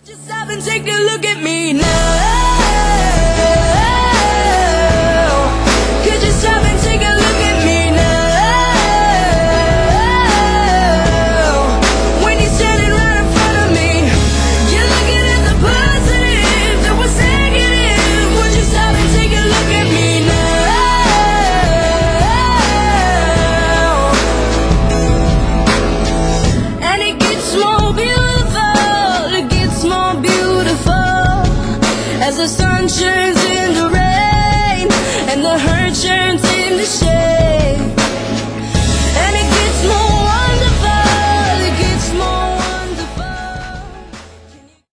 Just stop and take a look at me now.